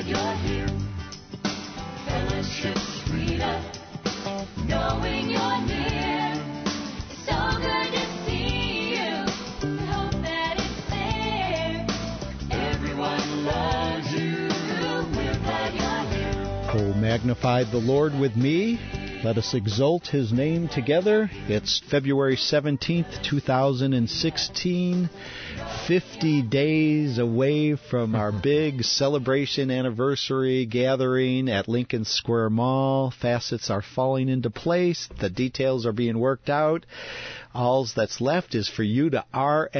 you're here. Fellowship's sweeter, knowing you're near. It's so good to see you. We hope that it's there. Everyone loves you. We're glad you're here. Oh, magnify the Lord with me. Let us exalt His name together. It's February 17th, 2016. 50 days away from our big celebration anniversary gathering at Lincoln Square Mall. Facets are falling into place. The details are being worked out. All that's left is for you to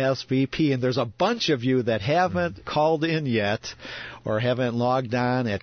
RSVP. And there's a bunch of you that haven't called in yet or haven't logged on at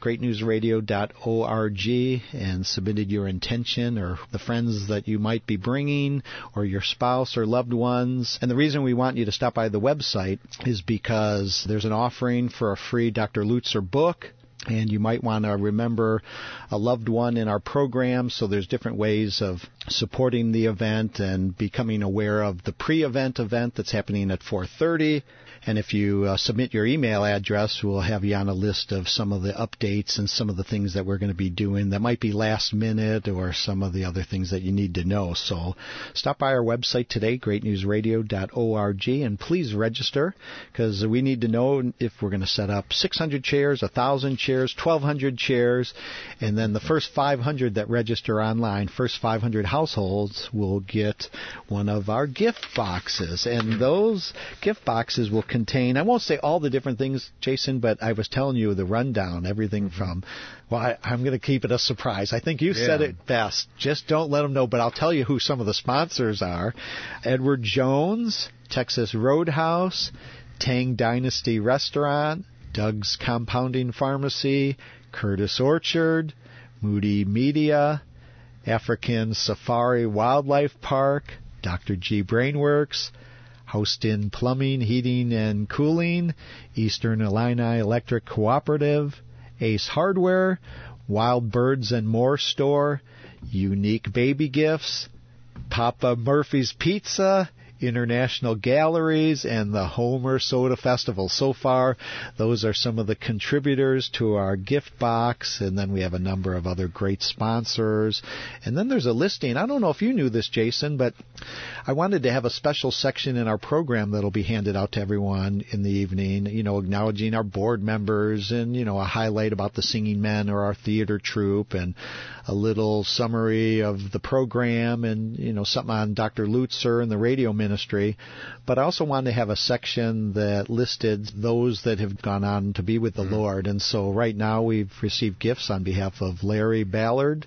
greatnewsradio.org and submitted your intention or the friends that you might be bringing or your spouse or loved ones. And the reason we want you to stop by the website is because there's an offering for a free Dr. Lutzer book. And you might want to remember a loved one in our program, so there's different ways of supporting the event and becoming aware of the pre-event event that's happening at 4:30. And if you submit your email address, we'll have you on a list of some of the updates and some of the things that we're going to be doing that might be last minute or some of the other things that you need to know. So stop by our website today, greatnewsradio.org, and please register because we need to know if we're going to set up 600 chairs, 1,000 chairs, 1,200 chairs, and then the first 500 that register online, first 500 households will get one of our gift boxes. And those gift boxes will contain, I won't say all the different things, Jason, but I was telling you the rundown, everything from, well, I'm going to keep it a surprise. I think you said it best. Just don't let them know, but I'll tell you who some of the sponsors are. Edward Jones, Texas Roadhouse, Tang Dynasty Restaurant, Doug's Compounding Pharmacy, Curtis Orchard, Moody Media, African Safari Wildlife Park, Dr. G Brainworks, Houston Plumbing, Heating and Cooling, Eastern Illini Electric Cooperative, Ace Hardware, Wild Birds and More Store, Unique Baby Gifts, Papa Murphy's Pizza, International Galleries, and the Homer Soda Festival. So far, those are some of the contributors to our gift box, and then we have a number of other great sponsors. And then there's a listing. I don't know if you knew this, Jason, but I wanted to have a special section in our program that'll be handed out to everyone in the evening, you know, acknowledging our board members and, you know, a highlight about the Singing Men or our theater troupe and a little summary of the program and, you know, something on Dr. Lutzer and the radio ministry. But I also wanted to have a section that listed those that have gone on to be with the Lord. And so right now we've received gifts on behalf of Larry Ballard,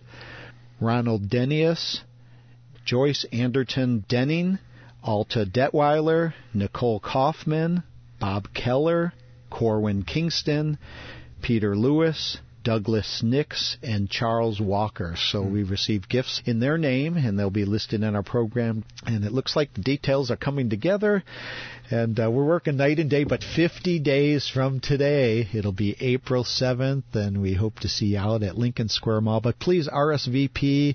Ronald Denius, Joyce Anderton Denning, Alta Detweiler, Nicole Kaufman, Bob Keller, Corwin Kingston, Peter Lewis, Douglas Nix, and Charles Walker. So we've received gifts in their name, and they'll be listed in our program. And it looks like the details are coming together, and we're working night and day. But 50 days from today, it'll be April 7th, and we hope to see you out at Lincoln Square Mall. But please RSVP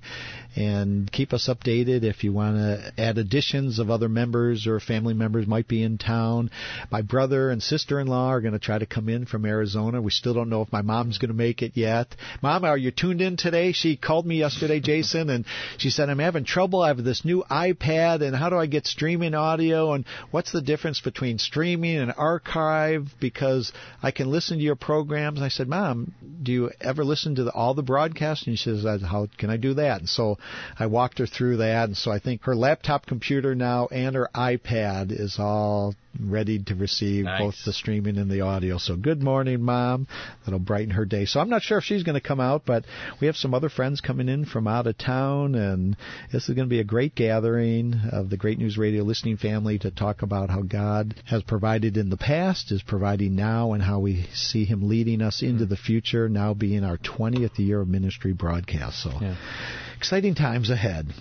and keep us updated if you want to add additions of other members or family members might be in town. My brother and sister-in-law are going to try to come in from Arizona. We still don't know if my mom's going to make it yet. Mom, are you tuned in today? She called me yesterday, Jason, and she said, I'm having trouble. I have this new iPad, and how do I get streaming audio, and what's the difference between streaming and archive, because I can listen to your programs. And I said, Mom, do you ever listen to all the broadcasts? And she says, how can I do that? And so I walked her through that, and so I think her laptop computer now and her iPad is all ready to receive both the streaming and the audio. So good morning, Mom. That'll brighten her day. So I'm not sure if she's going to come out, but we have some other friends coming in from out of town, and this is going to be a great gathering of the Great News Radio listening family to talk about how God has provided in the past, is providing now, and how we see Him leading us into the future, now being our 20th year of ministry broadcast. So exciting times ahead.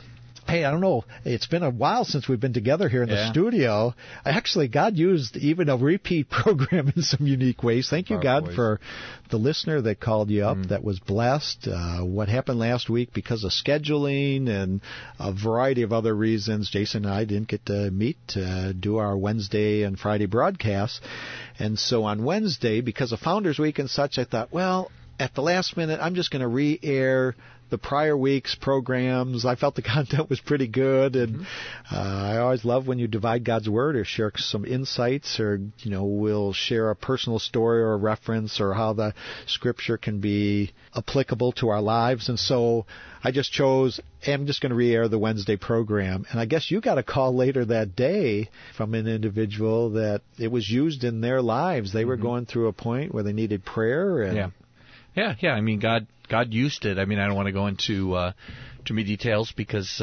Hey, I don't know. It's been a while since we've been together here in the studio. Actually, God used even a repeat program in some unique ways. Thank you, God, for the listener that called you up that was blessed. What happened last week because of scheduling and a variety of other reasons, Jason and I didn't get to meet to do our Wednesday and Friday broadcasts. And so on Wednesday, because of Founders Week and such, I thought, well, at the last minute, I'm just going to re-air the prior week's programs. I felt the content was pretty good, and I always love when you divide God's Word or share some insights, or we'll share a personal story or a reference or how the Scripture can be applicable to our lives. And so I just chose, I'm just going to re-air the Wednesday program. And I guess you got a call later that day from an individual that it was used in their lives. They were going through a point where they needed prayer. And Yeah. I mean, God used it. I mean, I don't want to go into too many details because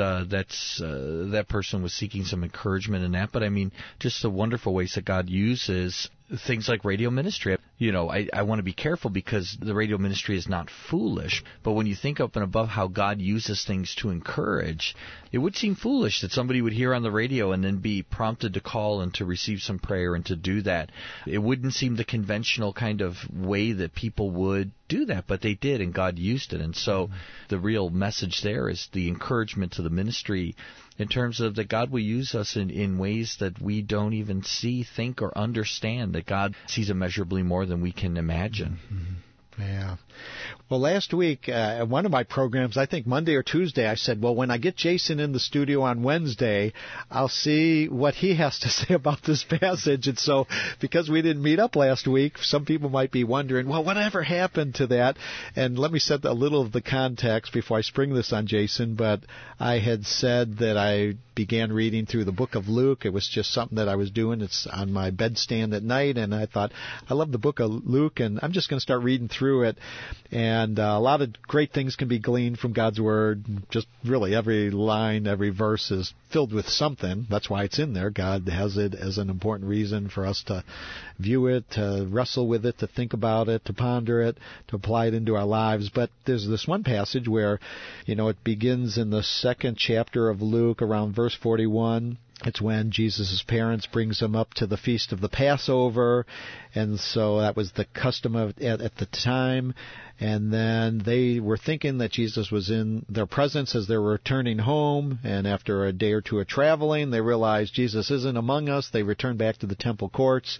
that person was seeking some encouragement in that. But I mean, just the wonderful ways that God uses things like radio ministry. I want to be careful because the radio ministry is not foolish. But when you think up and above how God uses things to encourage, it would seem foolish that somebody would hear on the radio and then be prompted to call and to receive some prayer and to do that. It wouldn't seem the conventional kind of way that people would do that, but they did, and God used it. And so the real message there is the encouragement to the ministry in terms of that God will use us in ways that we don't even see, think, or understand, that God sees immeasurably more than we can imagine. Yeah. Well, last week, at one of my programs, I think Monday or Tuesday, I said, well, when I get Jason in the studio on Wednesday, I'll see what he has to say about this passage. And so, because we didn't meet up last week, some people might be wondering, well, whatever happened to that? And let me set a little of the context before I spring this on Jason. But I had said that I began reading through the book of Luke. It was just something that I was doing. It's on my bedstand at night, and I thought, I love the book of Luke, and I'm just going to start reading through it. And a lot of great things can be gleaned from God's Word. Just really every line, every verse is filled with something. That's why it's in there. God has it as an important reason for us to view it, to wrestle with it, to think about it, to ponder it, to apply it into our lives. But there's this one passage where, it begins in the second chapter of Luke around verse 41. It's when Jesus' parents brings him up to the feast of the Passover, and so that was the custom at the time. And then they were thinking that Jesus was in their presence as they were returning home, and after a day or two of traveling, they realized Jesus isn't among us. They return back to the temple courts,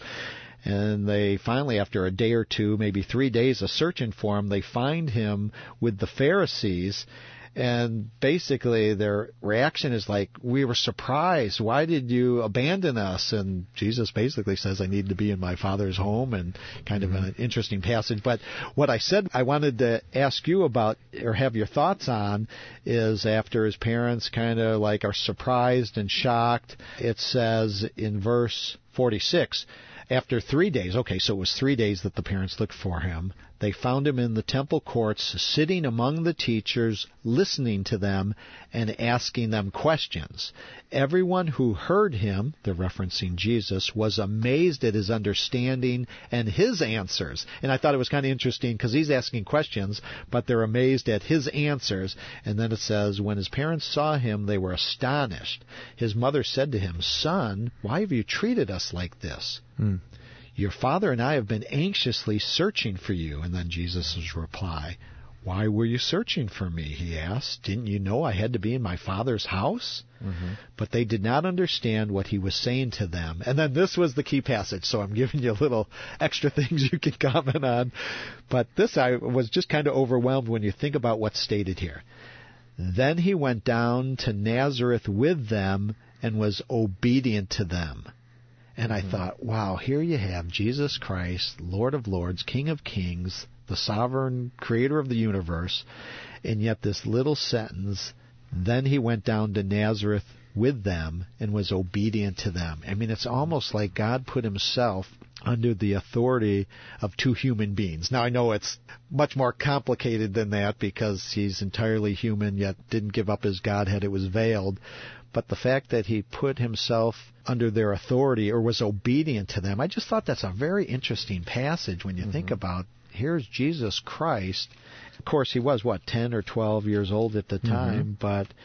and they finally, after a day or two, maybe 3 days of searching for him, they find him with the Pharisees. And basically their reaction is like, we were surprised. Why did you abandon us? And Jesus basically says, I need to be in my Father's home, and kind of an interesting passage. But what I said I wanted to ask you about or have your thoughts on is after his parents kind of like are surprised and shocked, it says in verse 46, after 3 days, okay, so it was 3 days that the parents looked for him, they found him in the temple courts, sitting among the teachers, listening to them and asking them questions. Everyone who heard him, they're referencing Jesus, was amazed at his understanding and his answers. And I thought it was kind of interesting because he's asking questions, but they're amazed at his answers. And then it says, when his parents saw him, they were astonished. His mother said to him, Son, why have you treated us like this? Your father and I have been anxiously searching for you. And then Jesus' reply, why were you searching for me? He asked. Didn't you know I had to be in my Father's house? But they did not understand what he was saying to them. And then this was the key passage, so I'm giving you a little extra things you can comment on. But this, I was just kind of overwhelmed when you think about what's stated here. Then he went down to Nazareth with them and was obedient to them. And I thought, wow, here you have Jesus Christ, Lord of Lords, King of Kings, the sovereign creator of the universe, and yet this little sentence, then he went down to Nazareth with them and was obedient to them. I mean, it's almost like God put himself under the authority of two human beings. Now, I know it's much more complicated than that because he's entirely human, yet didn't give up his Godhead. It was veiled. But the fact that he put himself under their authority or was obedient to them, I just thought that's a very interesting passage when you think about, here's Jesus Christ. Of course, he was, 10 or 12 years old at the time, but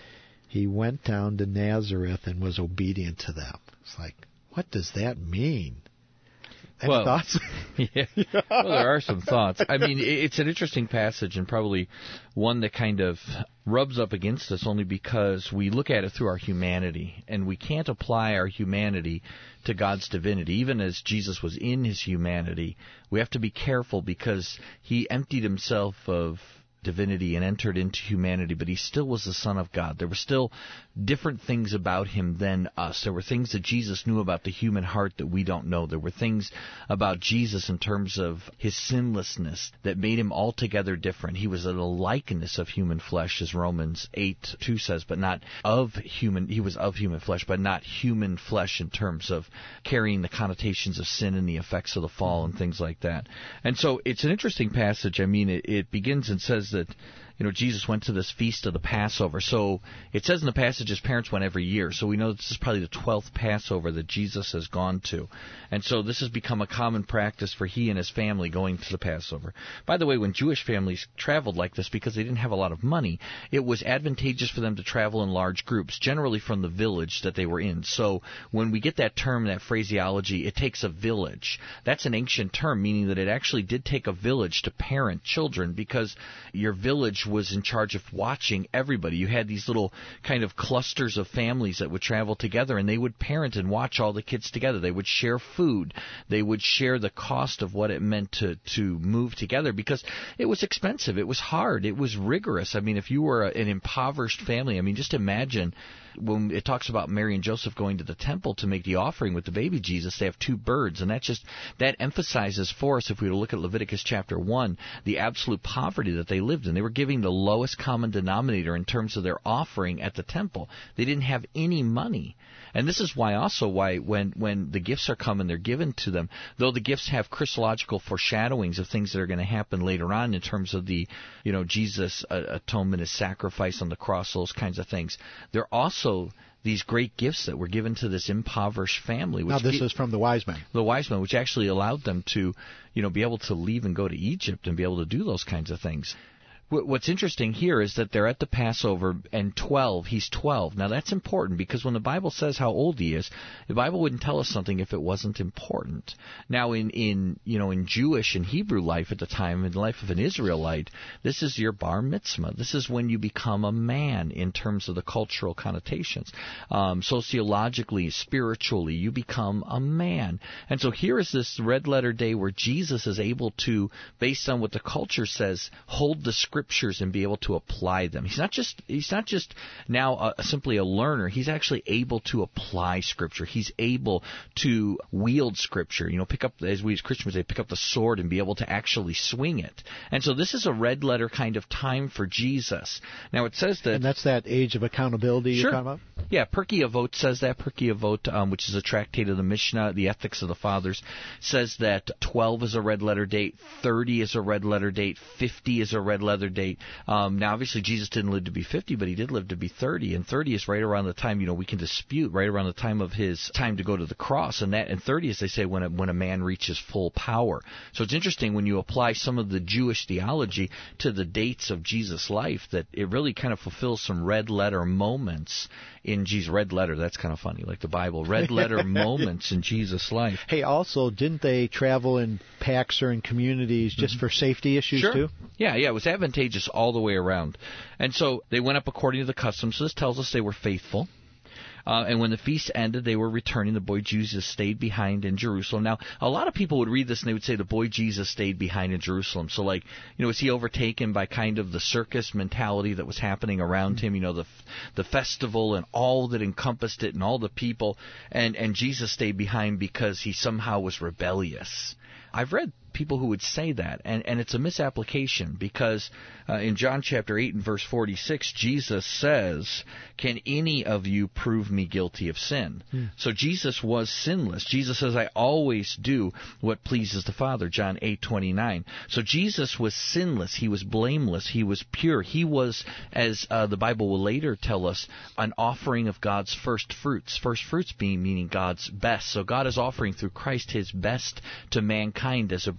He went down to Nazareth and was obedient to them. It's like, what does that mean? Any thoughts? Yeah. Well, there are some thoughts. I mean, it's an interesting passage and probably one that kind of rubs up against us only because we look at it through our humanity, and we can't apply our humanity to God's divinity. Even as Jesus was in his humanity, we have to be careful because he emptied himself of divinity and entered into humanity, but he still was the Son of God. There were still different things about him than us. There were things that Jesus knew about the human heart that we don't know. There were things about Jesus in terms of his sinlessness that made him altogether different. He was a likeness of human flesh, as Romans 8:2 says, but not of human. He was of human flesh, but not human flesh in terms of carrying the connotations of sin and the effects of the fall and things like that. And so it's an interesting passage. I mean, it begins and says that, Jesus went to this feast of the Passover. So it says in the passage his parents went every year. So we know this is probably the 12th Passover that Jesus has gone to. And so this has become a common practice for he and his family going to the Passover. By the way, when Jewish families traveled like this, because they didn't have a lot of money, it was advantageous for them to travel in large groups, generally from the village that they were in. So when we get that term, that phraseology, it takes a village. That's an ancient term, meaning that it actually did take a village to parent children, because your village was in charge of watching everybody. You had these little kind of clusters of families that would travel together, and they would parent and watch all the kids together. They would share food. They would share the cost of what it meant to move together, because it was expensive. It was hard. It was rigorous. I mean, if you were an impoverished family, I mean, just imagine when it talks about Mary and Joseph going to the temple to make the offering with the baby Jesus, they have 2 birds, and that emphasizes for us, if we look at Leviticus chapter 1, the absolute poverty that they lived in. They were giving the lowest common denominator in terms of their offering at the temple. They didn't have any money. And this is why when the gifts are coming, they're given to them, though the gifts have Christological foreshadowings of things that are going to happen later on in terms of the, Jesus' atonement, his sacrifice on the cross, those kinds of things. They're also these great gifts that were given to this impoverished family. Now, this is from the wise men. The wise men, which actually allowed them to, be able to leave and go to Egypt and be able to do those kinds of things. What's interesting here is that they're at the Passover, and he's 12. Now, that's important, because when the Bible says how old he is, the Bible wouldn't tell us something if it wasn't important. Now, in Jewish and Hebrew life at the time, in the life of an Israelite, this is your bar mitzvah. This is when you become a man in terms of the cultural connotations. Sociologically, spiritually, you become a man. And so here is this red letter day where Jesus is able to, based on what the culture says, hold the Scriptures and be able to apply them. He's not just now simply a learner. He's actually able to apply Scripture. He's able to wield Scripture. Pick up, as we as Christians say, pick up the sword and be able to actually swing it. And so this is a red letter kind of time for Jesus. Now it says that, and that's that age of accountability sure. you're talking about. Yeah, Pirkei Avot says that. Pirkei Avot, which is a tractate of the Mishnah, the Ethics of the Fathers, says that 12 is a red letter date, 30 is a red letter date, 50 is a red letter date. Now, obviously, Jesus didn't live to be 50, but he did live to be 30, and 30 is right around the time, we can dispute, right around the time of his time to go to the cross, and 30 is, they say, when a man reaches full power. So it's interesting when you apply some of the Jewish theology to the dates of Jesus' life, that it really kind of fulfills some red letter moments in Jesus. Red letter, that's kind of funny, like the Bible. Red letter moments in Jesus' life. Hey, also, didn't they travel in packs or in communities just for safety issues sure. too? Yeah, it was advantageous all the way around. And so they went up according to the custom. So this tells us they were faithful. And when the feast ended, they were returning. The boy Jesus stayed behind in Jerusalem. Now, a lot of people would read this and they would say the boy Jesus stayed behind in Jerusalem. So, is he overtaken by kind of the circus mentality that was happening around him? The festival and all that encompassed it and all the people. And Jesus stayed behind because he somehow was rebellious. I've read people who would say that, and it's a misapplication, because in John chapter 8 and verse 46, Jesus says, "Can any of you prove me guilty of sin?" So Jesus was sinless. Jesus says, "I always do what pleases the Father," John 8:29. So Jesus was sinless. He was blameless. He was pure. He was, as the Bible will later tell us, an offering of God's first fruits. First fruits meaning God's best. So God is offering through Christ his best to mankind as a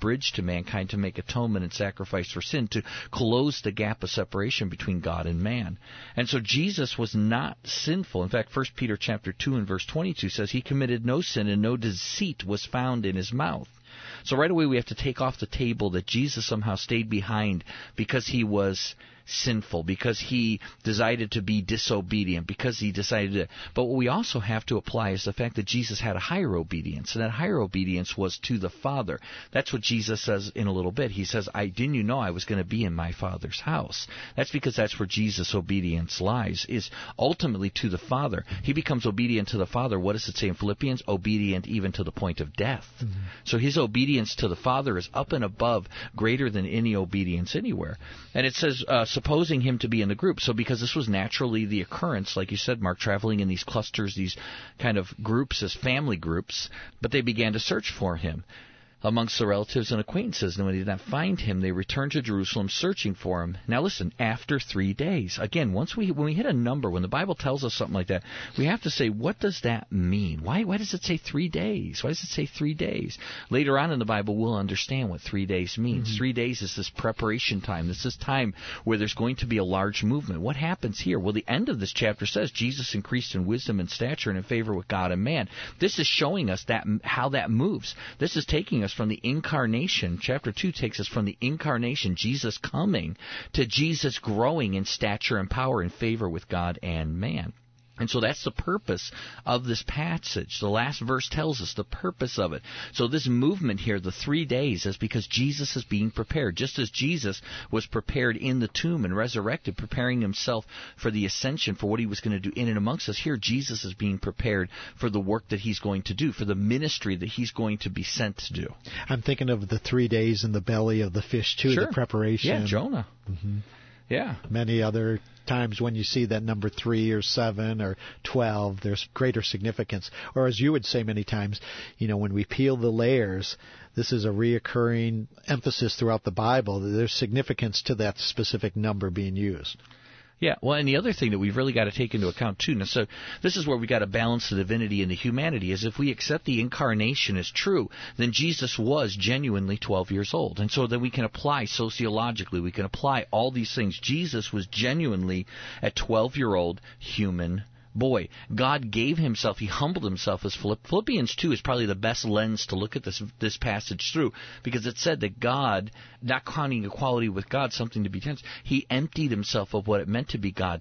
bridge to mankind to make atonement and sacrifice for sin, to close the gap of separation between God and man. And so Jesus was not sinful. In fact, 1 Peter chapter 2 and verse 22 says he committed no sin and no deceit was found in his mouth. So right away we have to take off the table that Jesus somehow stayed behind because he was sinful, because he decided to be disobedient, because he decided to... But what we also have to apply is the fact that Jesus had a higher obedience, and that higher obedience was to the Father. That's what Jesus says in a little bit. He says, didn't you know I was going to be in my Father's house? That's because that's where Jesus' obedience lies, is ultimately to the Father. He becomes obedient to the Father. What does it say in Philippians? Obedient even to the point of death. Mm-hmm. So his obedience to the Father is up and above, greater than any obedience anywhere. And it says, supposing him to be in the group. So because this was naturally the occurrence, like you said, Mark, traveling in these clusters, these kind of groups as family groups, but they began to search for him amongst the relatives and acquaintances. And when they did not find him, they returned to Jerusalem searching for him. Now listen, after 3 days. Again, when we hit a number, when the Bible tells us something like that, we have to say, what does that mean? Why does it say 3 days? Why does it say 3 days? Later on in the Bible, we'll understand what 3 days means. Mm-hmm. 3 days is this preparation time. This is time where there's going to be a large movement. What happens here? Well, the end of this chapter says Jesus increased in wisdom and stature and in favor with God and man. This is showing us that how that moves. This is taking us from the incarnation. Chapter 2 takes us from the incarnation, Jesus coming, to Jesus growing in stature and power in favor with God and man. And so that's the purpose of this passage. The last verse tells us the purpose of it. So this movement here, the 3 days, is because Jesus is being prepared. Just as Jesus was prepared in the tomb and resurrected, preparing himself for the ascension, for what he was going to do in and amongst us, here Jesus is being prepared for the work that he's going to do, for the ministry that he's going to be sent to do. I'm thinking of the 3 days in the belly of the fish, too, sure. The preparation. Yeah, Jonah. Mm-hmm. Yeah. Many other times when you see that number 3 or 7 or 12, there's greater significance. Or as you would say many times, when we peel the layers, this is a reoccurring emphasis throughout the Bible. There's significance to that specific number being used. Yeah, well, and the other thing that we've really got to take into account, too, now, so this is where we got to balance the divinity and the humanity, is if we accept the incarnation as true, then Jesus was genuinely 12 years old. And so then we can apply sociologically, we can apply all these things. Jesus was genuinely a 12-year-old human boy. God gave himself, he humbled himself as Philippians 2 is probably the best lens to look at this passage through, because it said that God, not counting equality with God something to be tense, he emptied himself of what it meant to be God,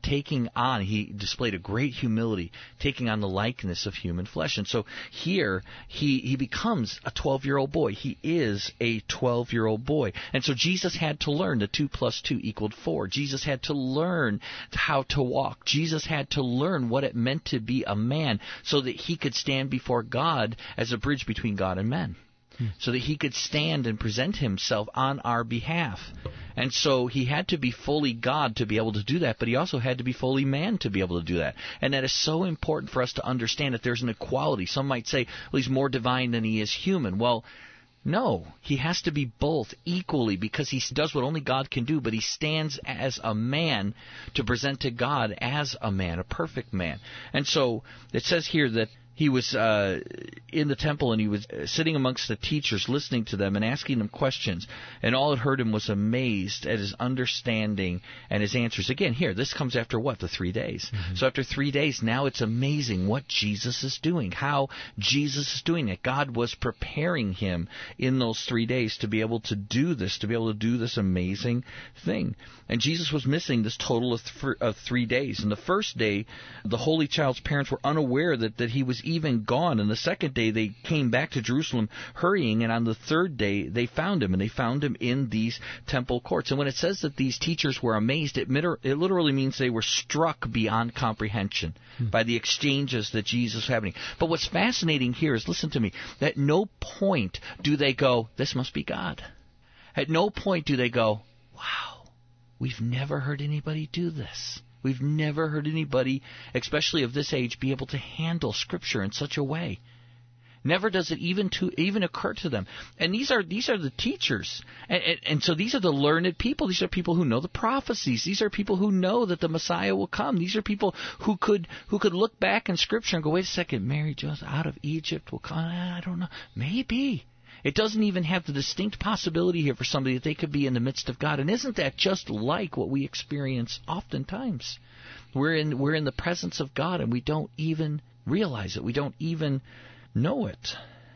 he displayed a great humility, taking on the likeness of human flesh. And so here, he becomes a 12-year-old boy. He is a 12-year-old boy. And so Jesus had to learn that 2 + 2 = 4. Jesus had to learn how to walk. Jesus had to learn what it meant to be a man so that he could stand before God as a bridge between God and men. So that he could stand and present himself on our behalf. And so he had to be fully God to be able to do that, but he also had to be fully man to be able to do that. And that is so important for us to understand that there's an equality. Some might say, well, he's more divine than he is human. Well, no, he has to be both equally, because he does what only God can do, but he stands as a man to present to God as a man, a perfect man. And so it says here that he was in the temple, and he was sitting amongst the teachers, listening to them and asking them questions. And all that heard him was amazed at his understanding and his answers. Again, here, this comes after what? The 3 days. Mm-hmm. So after 3 days, now it's amazing what Jesus is doing, how Jesus is doing it. God was preparing him in those 3 days to be able to do this, amazing thing. And Jesus was missing this total of 3 days. And the first day, the Holy Child's parents were unaware that he was even gone. And the second day, they came back to Jerusalem hurrying. And on the third day, they found him. And they found him in these temple courts. And when it says that these teachers were amazed, it literally means they were struck beyond comprehension by the exchanges that Jesus was having. But what's fascinating here is, listen to me, at no point do they go, this must be God. At no point do they go, wow, we've never heard anybody do this. We've never heard anybody, especially of this age, be able to handle Scripture in such a way. Never does it even occur to them. And these are the teachers. And so these are the learned people. These are people who know the prophecies. These are people who know that the Messiah will come. These are people who could look back in Scripture and go, wait a second, Mary Joseph out of Egypt will come. I don't know. Maybe. It doesn't even have the distinct possibility here for somebody that they could be in the midst of God. And isn't that just like what we experience oftentimes? We're in the presence of God and we don't even realize it. We don't even know it.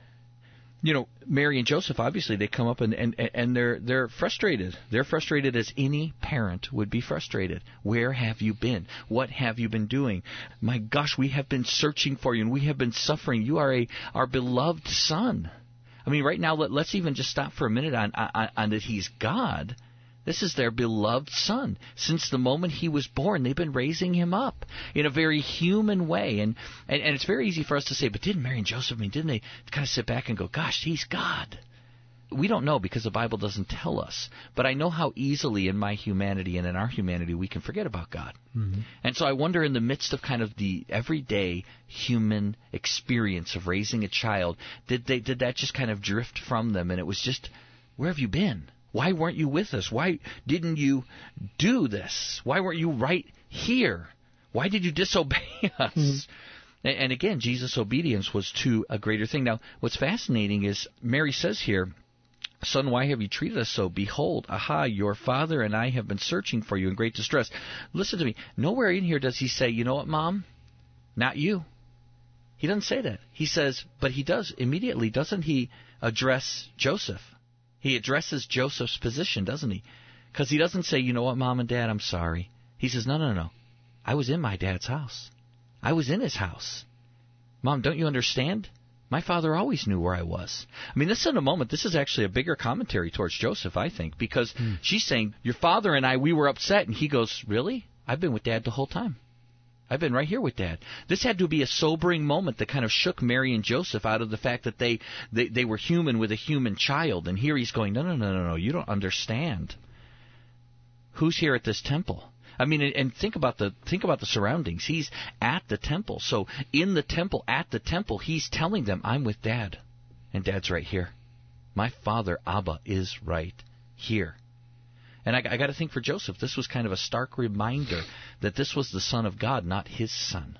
You know, Mary and Joseph, obviously, they come up and they're frustrated. They're frustrated as any parent would be frustrated. Where have you been? What have you been doing? My gosh, we have been searching for you and we have been suffering. You are our beloved son. I mean, right now, let's even just stop for a minute on that he's God. This is their beloved son. Since the moment he was born, they've been raising him up in a very human way. And it's very easy for us to say, but didn't Mary and Joseph, didn't they kind of sit back and go, gosh, he's God? We don't know because the Bible doesn't tell us. But I know how easily in my humanity and in our humanity we can forget about God. Mm-hmm. And so I wonder, in the midst of kind of the everyday human experience of raising a child, did that just kind of drift from them? And it was just, where have you been? Why weren't you with us? Why didn't you do this? Why weren't you right here? Why did you disobey us? Mm-hmm. And again, Jesus' obedience was to a greater thing. Now, what's fascinating is Mary says here, Son, why have you treated us so? Behold, aha, your father and I have been searching for you in great distress. Listen to me. Nowhere in here does he say, you know what, Mom? Not you. He doesn't say that. He says, but he does immediately, doesn't he address Joseph? He addresses Joseph's position, doesn't he? Because he doesn't say, you know what, Mom and Dad, I'm sorry. He says, no. I was in my dad's house. I was in his house. Mom, don't you understand? My father always knew where I was. I mean, this in a moment, this is actually a bigger commentary towards Joseph, I think, because she's saying, your father and I, we were upset. And he goes, really? I've been with Dad the whole time. I've been right here with Dad. This had to be a sobering moment that kind of shook Mary and Joseph out of the fact that they were human with a human child. And here he's going, no, you don't understand. Who's here at this temple? I mean, and think about the surroundings. He's at the temple. So in the temple, at the temple, he's telling them, I'm with Dad. And Dad's right here. My father, Abba, is right here. And I got to think for Joseph, this was kind of a stark reminder that this was the Son of God, not his son.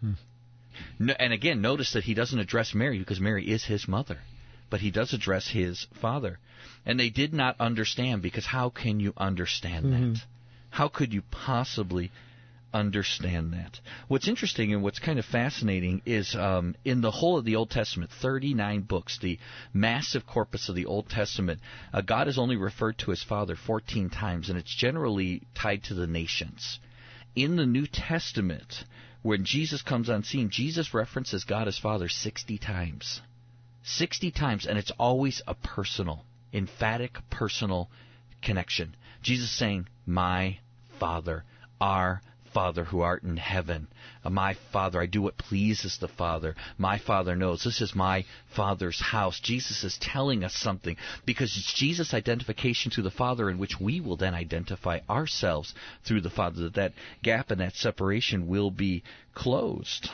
No, and again, notice that he doesn't address Mary because Mary is his mother. But he does address his father. And they did not understand, because how can you understand that? How could you possibly understand that? What's interesting and what's kind of fascinating is in the whole of the Old Testament, 39 books, the massive corpus of the Old Testament, God is only referred to as Father 14 times, and it's generally tied to the nations. In the New Testament, when Jesus comes on scene, Jesus references God as Father 60 times. 60 times, and it's always a personal, emphatic personal connection. Jesus saying, my Father, our Father who art in heaven. My Father, I do what pleases the Father. My Father knows. This is my Father's house. Jesus is telling us something, because it's Jesus' identification to the Father in which we will then identify ourselves through the Father, that gap and that separation will be closed.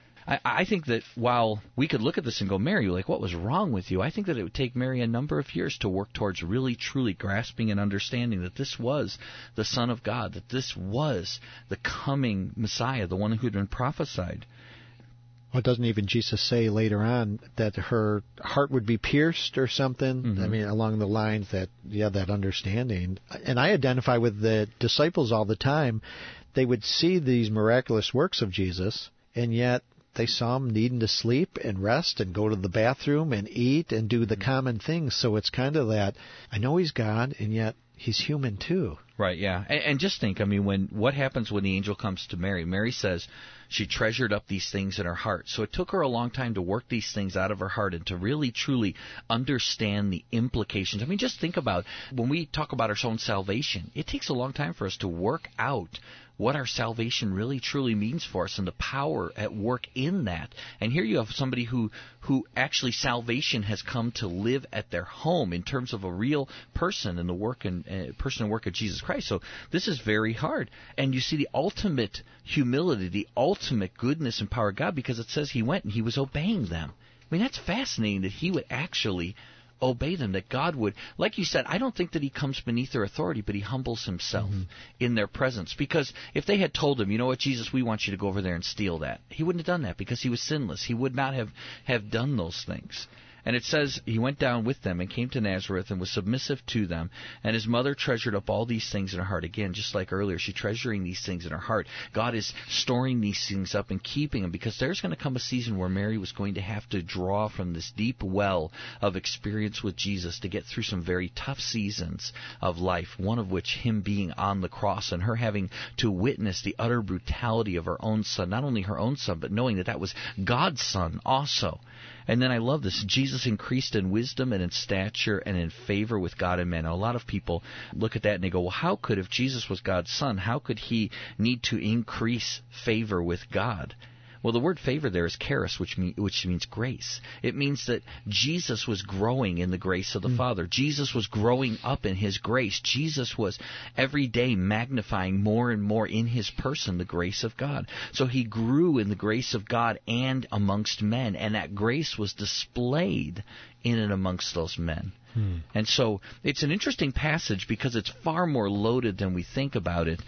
I think that while we could look at this and go, Mary, like, what was wrong with you? I think that it would take Mary a number of years to work towards really, truly grasping and understanding that this was the Son of God, that this was the coming Messiah, the one who had been prophesied. Well, doesn't even Jesus say later on that her heart would be pierced or something? Mm-hmm. I mean, along the lines that, that understanding. And I identify with the disciples all the time. They would see these miraculous works of Jesus, and yet they saw him needing to sleep and rest and go to the bathroom and eat and do the common things. So it's kind of that, I know he's God, and yet he's human too. Right, yeah. And just think, I mean, what happens when the angel comes to Mary? Mary says she treasured up these things in her heart. So it took her a long time to work these things out of her heart and to really, truly understand the implications. I mean, just think about when we talk about our own salvation, it takes a long time for us to work out what our salvation really truly means for us and the power at work in that. And here you have somebody who actually salvation has come to live at their home in terms of a real person and the work and person and work of Jesus Christ. So this is very hard. And you see the ultimate humility, the ultimate goodness and power of God, because it says he went and he was obeying them. I mean, that's fascinating that he would actually obey them, that God would, like you said, I don't think that he comes beneath their authority, but he humbles himself in their presence. Because if they had told him, you know what, Jesus, we want you to go over there and steal that, he wouldn't have done that because he was sinless. He would not have done those things. And it says, he went down with them and came to Nazareth and was submissive to them. And his mother treasured up all these things in her heart. Again, just like earlier, she's treasuring these things in her heart. God is storing these things up and keeping them, because there's going to come a season where Mary was going to have to draw from this deep well of experience with Jesus to get through some very tough seasons of life, one of which him being on the cross and her having to witness the utter brutality of her own son, not only her own son, but knowing that that was God's son also. And then I love this. Jesus increased in wisdom and in stature and in favor with God and men. Now, a lot of people look at that and they go, well, how could, if Jesus was God's son, how could he need to increase favor with God? Well, the word favor there is charis, which means grace. It means that Jesus was growing in the grace of the Father. Jesus was growing up in his grace. Jesus was every day magnifying more and more in his person the grace of God. So he grew in the grace of God and amongst men, and that grace was displayed in and amongst those men. And so it's an interesting passage because it's far more loaded than we think about it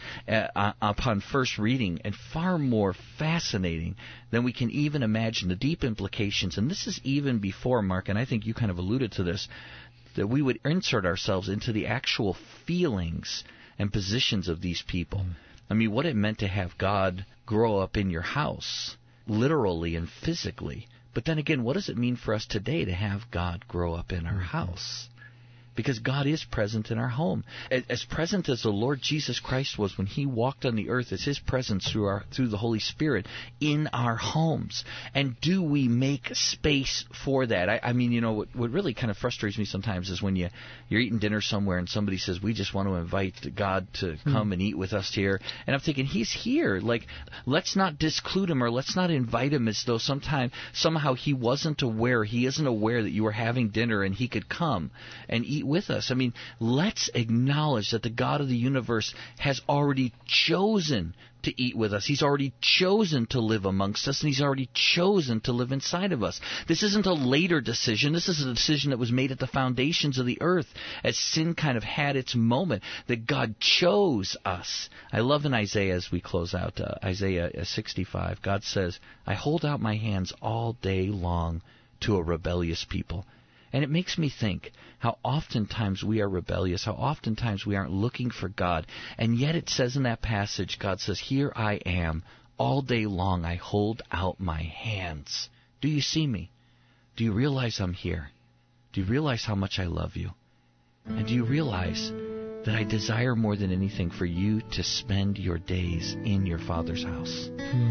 upon first reading, and far more fascinating than we can even imagine, the deep implications. And this is even before, Mark, and I think you kind of alluded to this, that we would insert ourselves into the actual feelings and positions of these people. I mean, what it meant to have God grow up in your house, literally and physically. But then again, what does it mean for us today to have God grow up in our house? Because God is present in our home. As present as the Lord Jesus Christ was when he walked on the earth, as his presence through the Holy Spirit in our homes. And do we make space for that? I mean, you know, what really kind of frustrates me sometimes is when you're eating dinner somewhere and somebody says, we just want to invite God to come and eat with us here. And I'm thinking, he's here. Like, let's not disclude him, or let's not invite him as though somehow he wasn't aware, he isn't aware that you were having dinner and he could come and eat with us. I mean, let's acknowledge that the God of the universe has already chosen to eat with us. He's already chosen to live amongst us, and he's already chosen to live inside of us. This isn't a later decision. This is a decision that was made at the foundations of the earth as sin kind of had its moment, that God chose us. I love in Isaiah, as we close out, Isaiah 65, God says, I hold out my hands all day long to a rebellious people. And it makes me think how oftentimes we are rebellious, how oftentimes we aren't looking for God. And yet it says in that passage, God says, here I am, all day long I hold out my hands. Do you see me? Do you realize I'm here? Do you realize how much I love you? And do you realize that I desire more than anything for you to spend your days in your Father's house?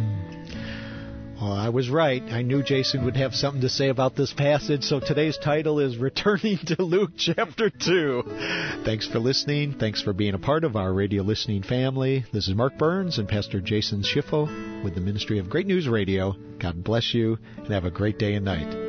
Well, I was right. I knew Jason would have something to say about this passage, so today's title is Returning to Luke chapter 2. Thanks for listening. Thanks for being a part of our radio listening family. This is Mark Burns and Pastor Jason Schiffo with the Ministry of Great News Radio. God bless you, and have a great day and night.